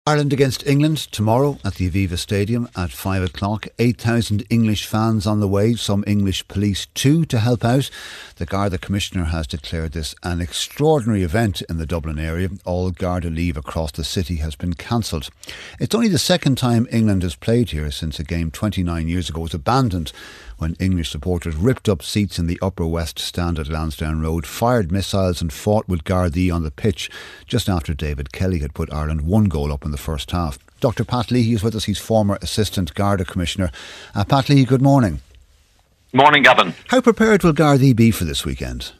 Ireland against England tomorrow at the Aviva Stadium at 5 o'clock. 8,000 English fans on the way, some English police too to help out. The Garda Commissioner has declared this an extraordinary event in the Dublin area. All Garda leave across the city has been cancelled. It's only the second time England has played here since a game 29 years ago was abandoned when English supporters ripped up seats in the Upper West Stand at Lansdowne Road, fired missiles and fought with Gardaí on the pitch just after David Kelly had put Ireland one goal up in the first half. Dr Pat Leahy is with us. He's former Assistant Garda Commissioner. Pat Leahy, good morning. Morning, Gavin. How prepared will Gardaí be for this weekend?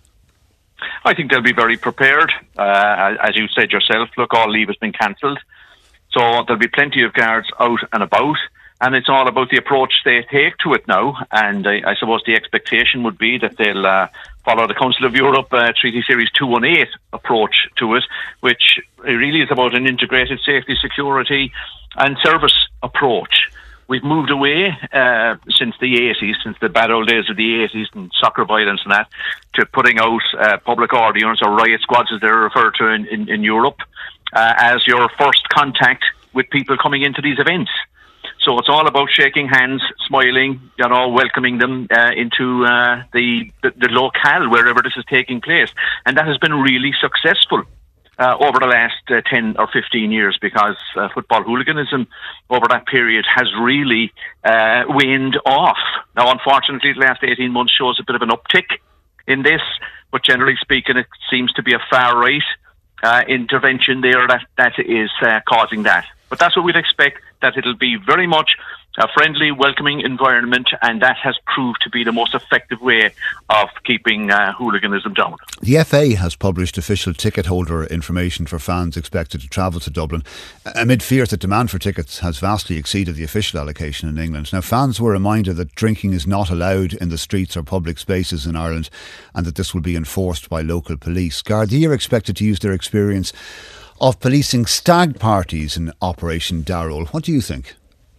I think they'll be very prepared. As you said yourself, look, all leave has been cancelled. So there'll be plenty of guards out and about. And it's all about the approach they take to it now. And I suppose the expectation would be that they'll follow the Council of Europe Treaty Series 218 approach to it, which really is about an integrated safety, security and service approach. We've moved away since the 80s, since the bad old days of the 80s and soccer violence and that, to putting out public order units or riot squads as they're referred to in Europe as your first contact with people coming into these events. So it's all about shaking hands, smiling, welcoming them into the locale, wherever this is taking place. And that has been really successful over the last 10 or 15 years because football hooliganism over that period has really waned off. Now, unfortunately, the last 18 months shows a bit of an uptick in this, but generally speaking, it seems to be a far-right intervention there that is causing that. But that's what we'd expect, that it'll be very much a friendly, welcoming environment, and that has proved to be the most effective way of keeping hooliganism down. The FA has published official ticket holder information for fans expected to travel to Dublin, amid fears that demand for tickets has vastly exceeded the official allocation in England. Now, fans were reminded that drinking is not allowed in the streets or public spaces in Ireland, and that this will be enforced by local police. Gardaí are expected to use their experience of policing stag parties in Operation Darrow. What do you think?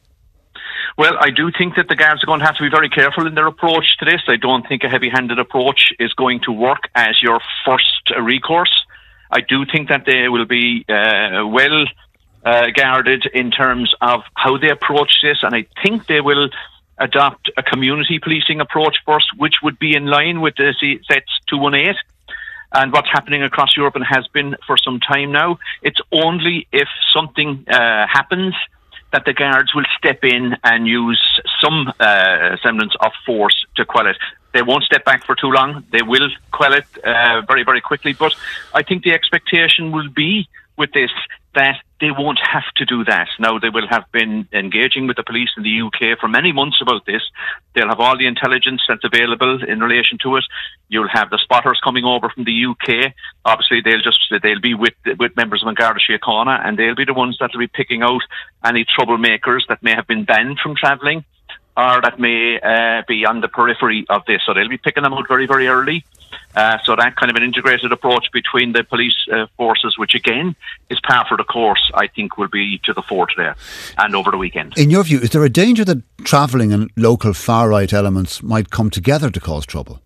Well, I do think that the guards are going to have to be very careful in their approach to this. I don't think a heavy-handed approach is going to work as your first recourse. I do think that they will be well guarded in terms of how they approach this, and I think they will adopt a community policing approach first, which would be in line with the SETS 218. And what's happening across Europe and has been for some time now. It's only if something happens that the guards will step in and use some semblance of force to quell it. They won't step back for too long. They will quell it very, very quickly. But I think the expectation will be with this that they won't have to do that. Now, they will have been engaging with the police in the UK for many months about this. They'll have all the intelligence that's available in relation to it. You'll have the spotters coming over from the UK. Obviously, they'll be with members of An Garda Síochána, and they'll be the ones that will be picking out any troublemakers that may have been banned from travelling or that may be on the periphery of this. So they'll be picking them out very, very early. So that kind of an integrated approach between the police forces, which again is par for the course, I think will be to the fore today and over the weekend. In your view, is there a danger that travelling and local far-right elements might come together to cause trouble?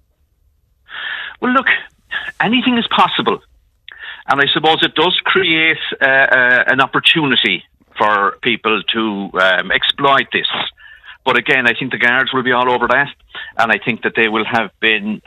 Well, look, anything is possible. And I suppose it does create an opportunity for people to exploit this. But again, I think the guards will be all over that, and I think that they will have been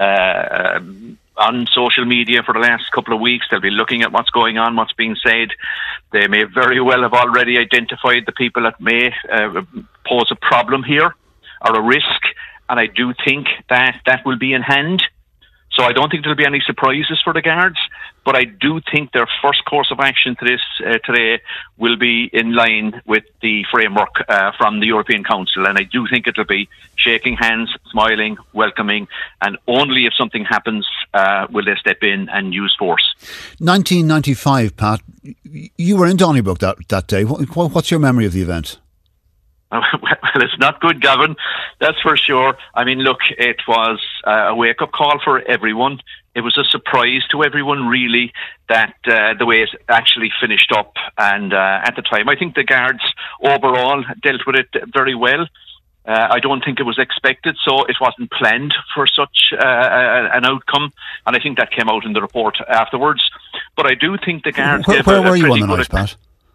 on social media for the last couple of weeks. They'll be looking at what's going on, what's being said. They may very well have already identified the people that may pose a problem here or a risk, and I do think that will be in hand. So I don't think there'll be any surprises for the guards, but I do think their first course of action to this today will be in line with the framework from the European Council, and I do think it'll be shaking hands, smiling, welcoming, and only if something happens will they step in and use force. 1995, Pat, you were in Donnybrook that day. What's your memory of the event? Well, it's not good, Gavin, that's for sure. I mean, look, it was a wake-up call for everyone. It was a surprise to everyone, really, that the way it actually finished up. And at the time, I think the guards overall dealt with it very well. I don't think it was expected, so it wasn't planned for such an outcome. And I think that came out in the report afterwards. But I do think the guards... Where were you on the night, Pat?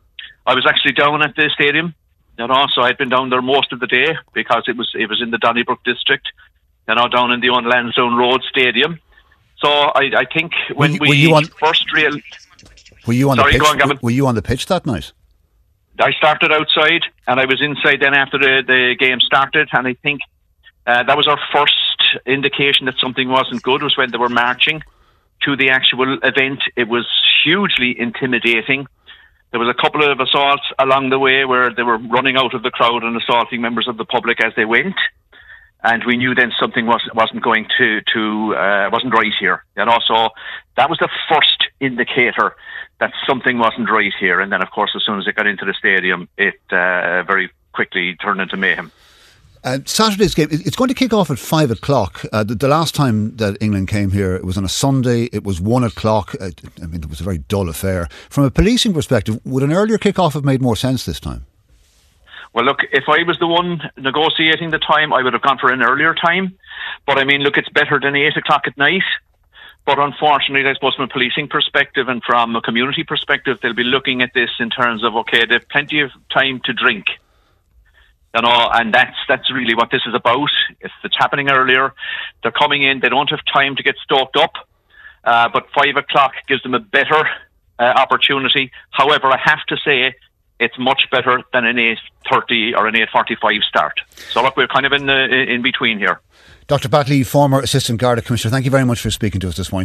I was actually down at the stadium, so I'd been down there most of the day because it was in the Donnybrook district, down in the Lansdowne Road Stadium. So I think when Were you on the pitch? Go on, Gavin. Were you on the pitch that night? I started outside and I was inside then after the game started, and I think that was our first indication that something wasn't good, was when they were marching to the actual event. It was hugely intimidating. There was a couple of assaults along the way where they were running out of the crowd and assaulting members of the public as they went. And we knew then something wasn't going wasn't right here. So that was the first indicator that something wasn't right here. And then, of course, as soon as it got into the stadium, it very quickly turned into mayhem. Saturday's game, it's going to kick off at 5 o'clock. The last time that England came here, it was on a Sunday. It was 1 o'clock. It was a very dull affair. From a policing perspective, would an earlier kick-off have made more sense this time? Well, look, if I was the one negotiating the time, I would have gone for an earlier time. But it's better than 8 o'clock at night. But unfortunately, I suppose from a policing perspective and from a community perspective, they'll be looking at this in terms of, okay, they have plenty of time to drink. And that's really what this is about. If it's happening earlier, they're coming in, they don't have time to get stoked up. But 5 o'clock gives them a better opportunity. However, I have to say, it's much better than an 8:30 or an 8:45 start. So look, we're kind of in between here. Dr. Pat Lee, former Assistant Garda Commissioner, thank you very much for speaking to us this morning.